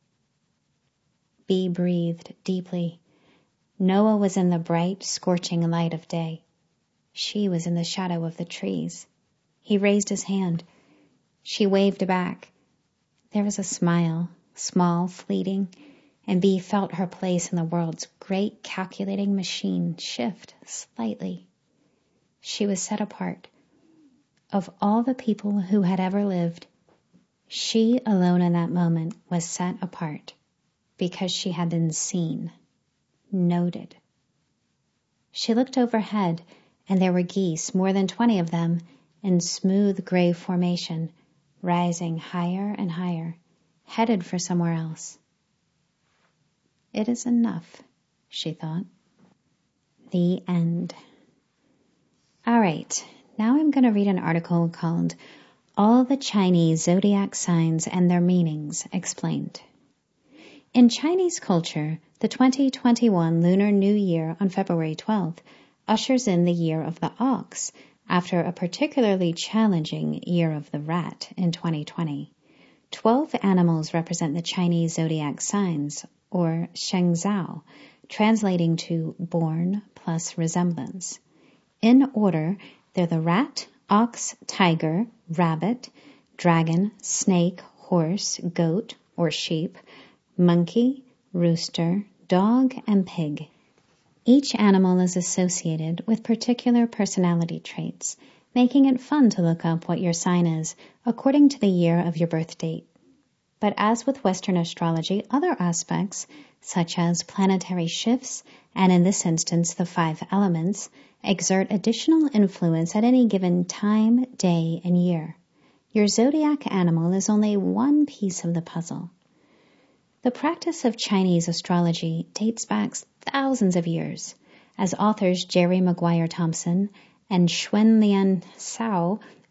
Bee breathed deeply. Noah was in the bright, scorching light of day. She was in the shadow of the trees. He raised his hand. She waved back. There was a smile, small, fleeting, and Bee felt her place in the world's great calculating machine shift slightly. She was set apart. Of all the people who had ever lived, she alone in that moment was set apart because she had been seen, noted. She looked overhead, and there were geese, more than twenty of them, in smooth gray formation, rising higher and higher, headed for somewhere else. It is enough, she thought. The end. All right, now I'm going to read an article called All the Chinese Zodiac Signs and Their Meanings Explained. In Chinese culture, the twenty twenty-one Lunar New Year on February twelfth ushers in the Year of the Ox after a particularly challenging Year of the Rat in twenty twenty. Twelve animals represent the Chinese zodiac signs, or Shengzhao, translating to born plus resemblance. In order, they're the rat, ox, tiger, rabbit, dragon, snake, horse, goat, or sheep, monkey, rooster, dog, and pig. Each animal is associated with particular personality traits, making it fun to look up what your sign is according to the year of your birth date. But as with Western astrology, other aspects, such as planetary shifts, and in this instance the five elements, exert additional influence at any given time, day, and year. Your zodiac animal is only one piece of the puzzle. The practice of Chinese astrology dates back thousands of years, as authors Jerry Maguire Thompson and Xuanlian Cao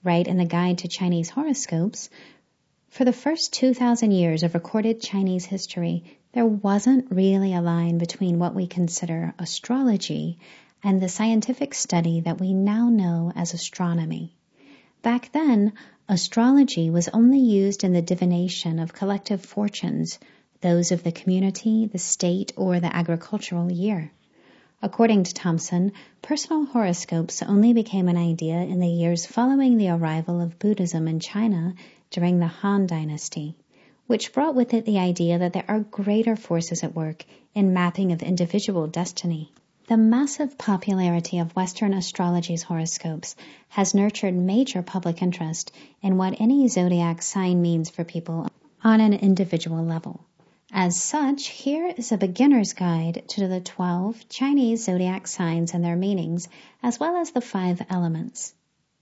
write in the Guide to Chinese Horoscopes, for the first two thousand years of recorded Chinese history, there wasn't really a line between what we consider astrology and the scientific study that we now know as astronomy. Back then, astrology was only used in the divination of collective fortunes, those of the community, the state, or the agricultural year. According to Thompson, personal horoscopes only became an idea in the years following the arrival of Buddhism in China during the Han Dynasty, which brought with it the idea that there are greater forces at work in mapping of individual destiny. The massive popularity of Western astrology's horoscopes has nurtured major public interest in what any zodiac sign means for people on an individual level. As such, here is a beginner's guide to the twelve Chinese zodiac signs and their meanings, as well as the five elements.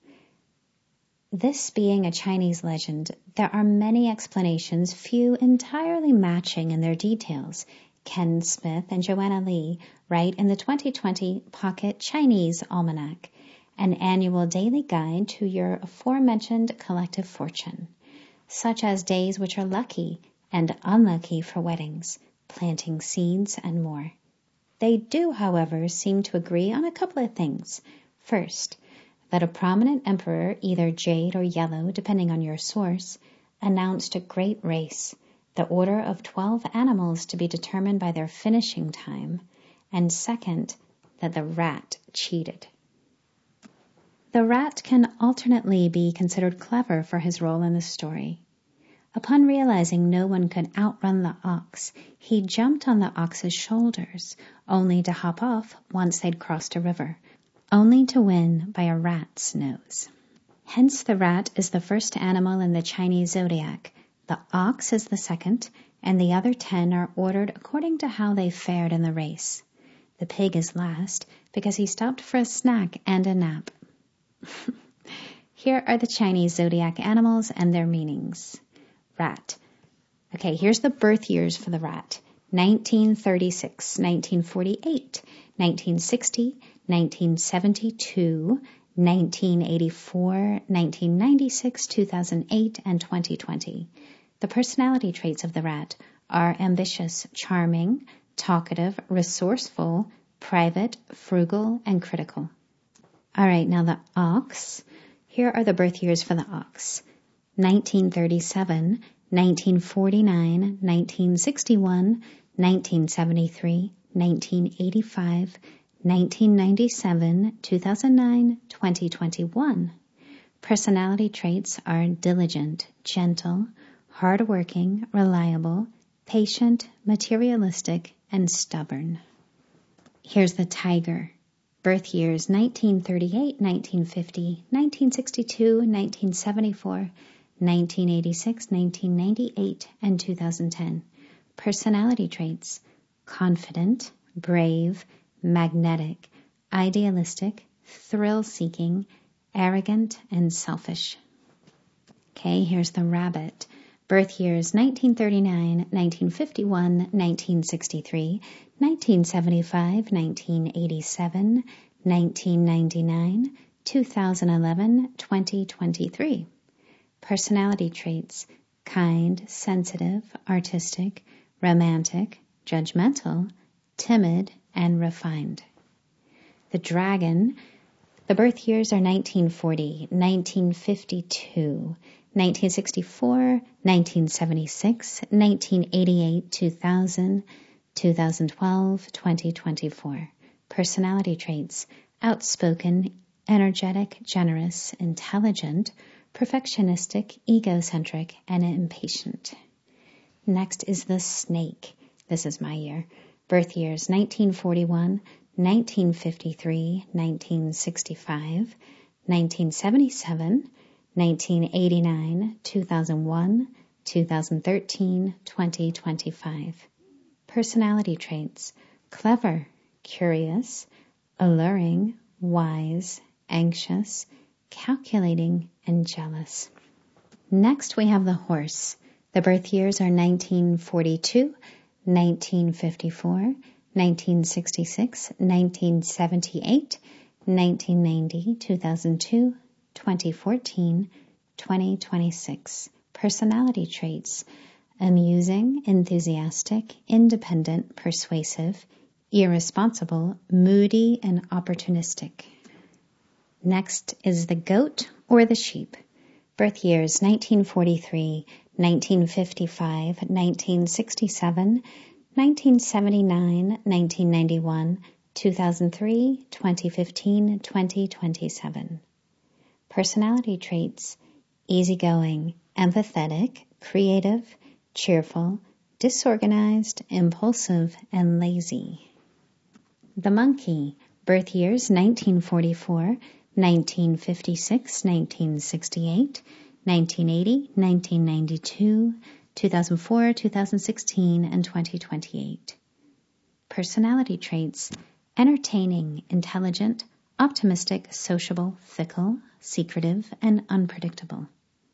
This being a Chinese legend, there are many explanations, few entirely matching in their details. Ken Smith and Joanna Lee write in the twenty twenty Pocket Chinese Almanac, an annual daily guide to your aforementioned collective fortune, such as days which are lucky and unlucky for weddings, planting seeds, and more. They do, however, seem to agree on a couple of things. First, that a prominent emperor, either jade or yellow, depending on your source, announced a great race, the order of twelve animals to be determined by their finishing time, and second, that the rat cheated. The rat can alternately be considered clever for his role in the story. Upon realizing no one could outrun the ox, he jumped on the ox's shoulders, only to hop off once they'd crossed a river, only to win by a rat's nose. Hence the rat is the first animal in the Chinese zodiac, the ox is the second, and the other ten are ordered according to how they fared in the race. The pig is last because he stopped for a snack and a nap. Here are the Chinese zodiac animals and their meanings. Rat. Okay, here's the birth years for the rat. nineteen thirty-six, nineteen forty-eight, nineteen sixty, nineteen seventy-two, nineteen eighty-four, nineteen ninety-six, two thousand eight, and twenty twenty. The personality traits of the rat are ambitious, charming, talkative, resourceful, private, frugal, and critical. All right, now the ox. Here are the birth years for the ox. nineteen thirty-seven, nineteen forty-nine, nineteen sixty-one, nineteen seventy-three, nineteen eighty-five, nineteen ninety-seven, two thousand nine, twenty twenty-one. Personality traits are diligent, gentle, hardworking, reliable, patient, materialistic, and stubborn. Here's the tiger. Birth years nineteen thirty-eight, nineteen fifty, nineteen sixty-two, nineteen seventy-four, nineteen eighty-six, nineteen ninety-eight, and two thousand ten. Personality traits: confident, brave, magnetic, idealistic, thrill-seeking, arrogant, and selfish. Okay, here's the rabbit. Birth years nineteen thirty-nine, nineteen fifty-one, nineteen sixty-three, nineteen seventy-five, nineteen eighty-seven, nineteen ninety-nine, two thousand eleven, twenty twenty-three. Personality traits: kind, sensitive, artistic, romantic, judgmental, timid, and refined. The dragon. The birth years are nineteen forty, nineteen fifty-two, nineteen sixty-four, nineteen seventy-six, nineteen eighty-eight, two thousand, two thousand twelve, twenty twenty-four. Personality traits: outspoken, energetic, generous, intelligent, perfectionistic, egocentric, and impatient. Next is the snake. This is my year. Birth years nineteen forty-one, nineteen fifty-three, nineteen sixty-five, nineteen seventy-seven, nineteen eighty-nine, two thousand one, two thousand thirteen, twenty twenty-five. Personality traits: clever, curious, alluring, wise, anxious, calculating, and jealous. Next we have the horse. The birth years are nineteen forty-two, nineteen fifty-four, nineteen sixty-six, nineteen seventy-eight, nineteen ninety, two thousand two, twenty fourteen, twenty twenty-six. Personality traits: amusing, enthusiastic, independent, persuasive, irresponsible, moody, and opportunistic. Next is the goat or the sheep. Birth years nineteen forty-three, nineteen fifty-five, nineteen sixty-seven, nineteen seventy-nine, nineteen ninety-one, two thousand three, twenty fifteen, twenty twenty-seven. Personality traits: easygoing, empathetic, creative, cheerful, disorganized, impulsive, and lazy. The monkey. Birth years nineteen forty-four, nineteen fifty-six, nineteen sixty-eight, nineteen eighty, nineteen ninety-two, two thousand four, two thousand sixteen, and twenty twenty-eight. Personality traits: entertaining, intelligent, optimistic, sociable, fickle, secretive, and unpredictable.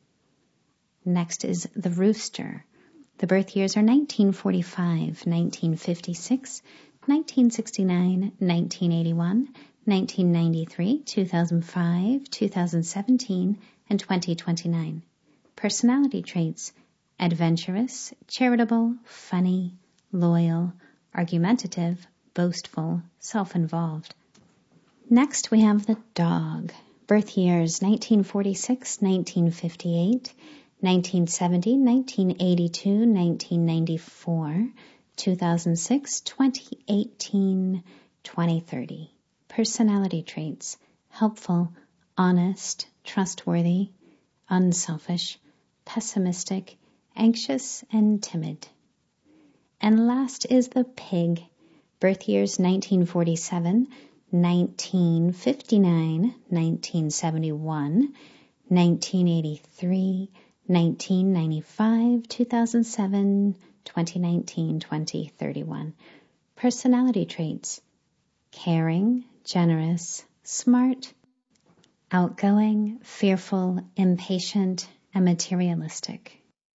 Next is the rooster. The birth years are nineteen forty-five, nineteen fifty-six, nineteen sixty-nine, nineteen eighty-one, nineteen ninety-three, two thousand five, two thousand seventeen, and twenty twenty-nine. Personality traits: adventurous, charitable, funny, loyal, argumentative, boastful, self-involved. Next we have the dog. Birth years nineteen forty-six, nineteen fifty-eight, nineteen seventy, nineteen eighty-two, nineteen ninety-four, two thousand six, twenty eighteen, twenty thirty. Personality traits: helpful, honest, trustworthy, unselfish, pessimistic, anxious, and timid. And last is the pig. Birth years nineteen forty-seven, nineteen fifty-nine, nineteen seventy-one, nineteen eighty-three, nineteen ninety-five, two thousand seven, twenty nineteen, twenty thirty-one. Personality traits: caring, generous, smart, outgoing, fearful, impatient, and materialistic.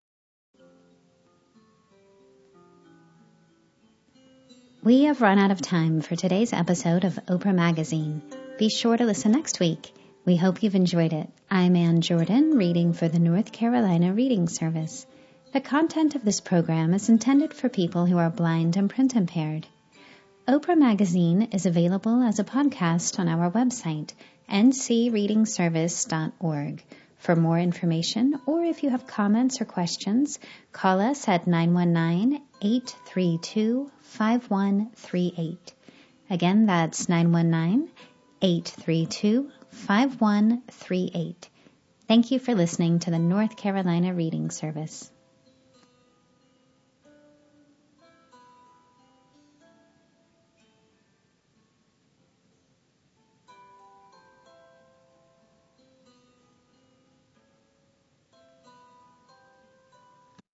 We have run out of time for today's episode of Oprah Magazine. Be sure to listen next week. We hope you've enjoyed it. I'm Ann Jordan, reading for the North Carolina Reading Service. The content of this program is intended for people who are blind and print impaired. Oprah Magazine is available as a podcast on our website, n c reading service dot org. For more information, or if you have comments or questions, call us at nine one nine, eight three two, five one three eight. Again, that's nine one nine, eight three two, five one three eight. Thank you for listening to the North Carolina Reading Service.